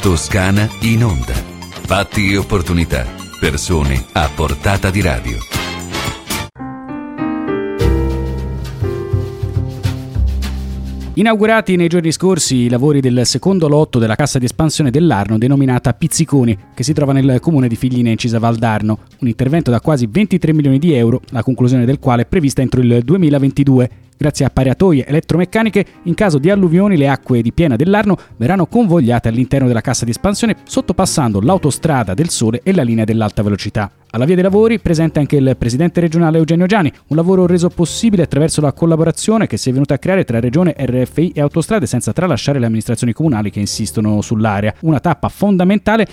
Toscana in onda. Fatti e opportunità. Persone a portata di radio. Inaugurati nei giorni scorsi i lavori del secondo lotto della cassa di espansione dell'Arno denominata Pizziconi, che si trova nel comune di Figline Incisa Valdarno, un intervento da quasi 23 milioni di euro, la conclusione del quale è prevista entro il 2022. Grazie a pareatoie elettromeccaniche, in caso di alluvioni le acque di piena dell'Arno verranno convogliate all'interno della cassa di espansione sottopassando l'autostrada del Sole e la linea dell'alta velocità. Alla via dei lavori presente anche il presidente regionale Eugenio Giani, un lavoro reso possibile attraverso la collaborazione che si è venuta a creare tra Regione, RFI e Autostrade senza tralasciare le amministrazioni comunali che insistono sull'area. Una tappa fondamentale,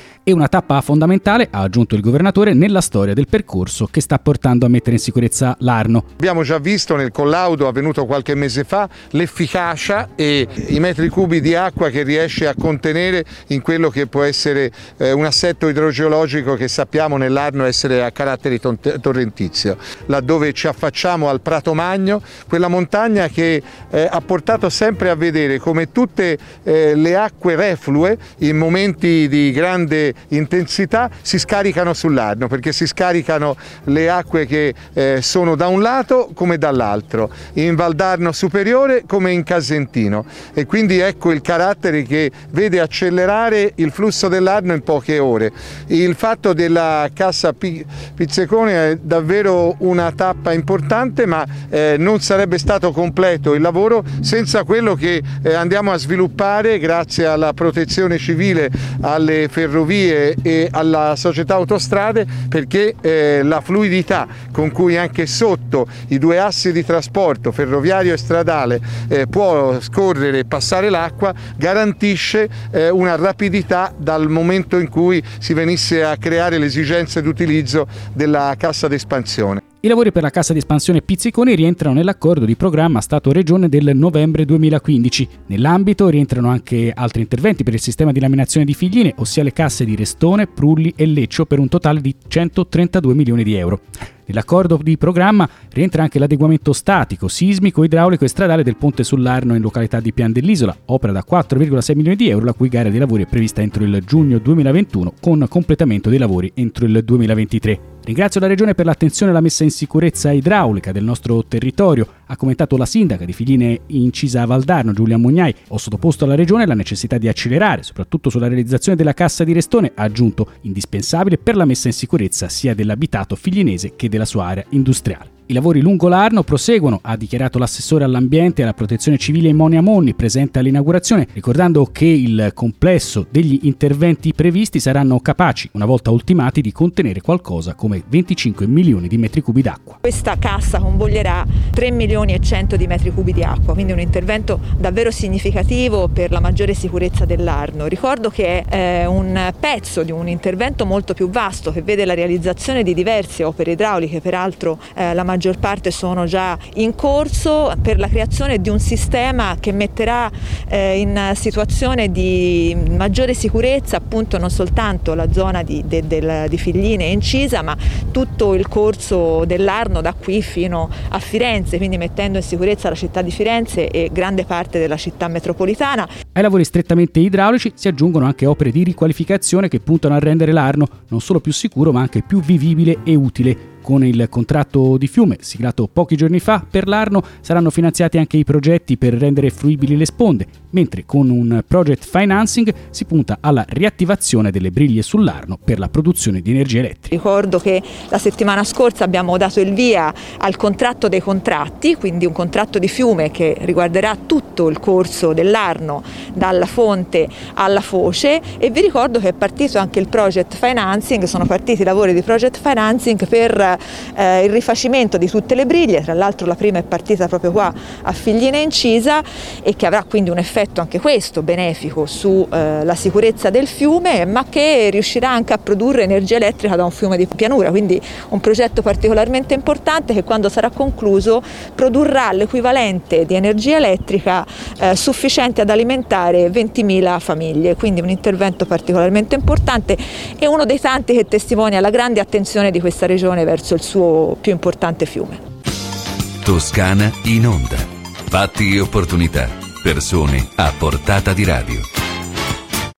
ha aggiunto il governatore, nella storia del percorso che sta portando a mettere in sicurezza l'Arno. Abbiamo già visto nel collaudo avvenuto qualche mese fa l'efficacia e i metri cubi di acqua che riesce a contenere in quello che può essere un assetto idrogeologico che sappiamo nell'Arno essere a carattere torrentizio, laddove ci affacciamo al Prato Magno, quella montagna che ha portato sempre a vedere come tutte le acque reflue in momenti di grande intensità si scaricano sull'Arno, perché si scaricano le acque che sono da un lato come dall'altro, in Valdarno Superiore come in Casentino, e quindi ecco il carattere che vede accelerare il flusso dell'Arno in poche ore. Il fatto della cassa Pizziconi è davvero una tappa importante, ma non sarebbe stato completo il lavoro senza quello che andiamo a sviluppare grazie alla protezione civile, alle ferrovie e alla società autostrade, perché la fluidità con cui anche sotto i due assi di trasporto ferroviario e stradale può scorrere e passare l'acqua garantisce una rapidità dal momento in cui si venisse a creare l'esigenza di utilizzo della cassa d'espansione. I lavori per la cassa di espansione Pizziconi rientrano nell'accordo di programma Stato-Regione del novembre 2015. Nell'ambito rientrano anche altri interventi per il sistema di laminazione di Figline, ossia le casse di Restone, Prulli e Leccio, per un totale di 132 milioni di euro. Nell'accordo di programma rientra anche l'adeguamento statico, sismico, idraulico e stradale del ponte sull'Arno in località di Pian dell'Isola, opera da 4,6 milioni di euro, la cui gara dei lavori è prevista entro il giugno 2021 con completamento dei lavori entro il 2023. Ringrazio la Regione per l'attenzione alla messa in sicurezza idraulica del nostro territorio, ha commentato la sindaca di Figline Incisa Valdarno, Giulia Mugnai. Ho sottoposto alla Regione la necessità di accelerare, soprattutto sulla realizzazione della cassa di Restone, ha aggiunto, indispensabile per la messa in sicurezza sia dell'abitato figlinese che della sua area industriale. I lavori lungo l'Arno proseguono, ha dichiarato l'assessore all'ambiente e alla protezione civile Monia Monni, presente all'inaugurazione, ricordando che il complesso degli interventi previsti saranno capaci, una volta ultimati, di contenere qualcosa come 25 milioni di metri cubi d'acqua. Questa cassa convoglierà 3 milioni e 100 di metri cubi di acqua, quindi un intervento davvero significativo per la maggiore sicurezza dell'Arno. Ricordo che è un pezzo di un intervento molto più vasto che vede la realizzazione di diverse opere idrauliche, peraltro la maggior parte sono già in corso, per la creazione di un sistema che metterà in situazione di maggiore sicurezza appunto non soltanto la zona di Figline e Incisa, ma tutto il corso dell'Arno da qui fino a Firenze, quindi mettendo in sicurezza la città di Firenze e grande parte della città metropolitana. Ai lavori strettamente idraulici si aggiungono anche opere di riqualificazione che puntano a rendere l'Arno non solo più sicuro ma anche più vivibile e utile. Con il contratto di fiume, siglato pochi giorni fa, per l'Arno saranno finanziati anche i progetti per rendere fruibili le sponde, mentre con un project financing si punta alla riattivazione delle briglie sull'Arno per la produzione di energia elettrica. Ricordo che la settimana scorsa abbiamo dato il via al contratto dei contratti, quindi un contratto di fiume che riguarderà tutto il corso dell'Arno, dalla fonte alla foce, e vi ricordo che è partito anche il project financing, sono partiti i lavori di project financing per il rifacimento di tutte le briglie. Tra l'altro la prima è partita proprio qua a Figline Incisa e che avrà quindi un effetto anche questo benefico sulla sicurezza del fiume, ma che riuscirà anche a produrre energia elettrica da un fiume di pianura, quindi un progetto particolarmente importante che quando sarà concluso produrrà l'equivalente di energia elettrica sufficiente ad alimentare 20.000 famiglie, quindi un intervento particolarmente importante e uno dei tanti che testimonia la grande attenzione di questa regione verso il suo più importante fiume. Toscana in onda. Fatti e opportunità. Persone a portata di radio.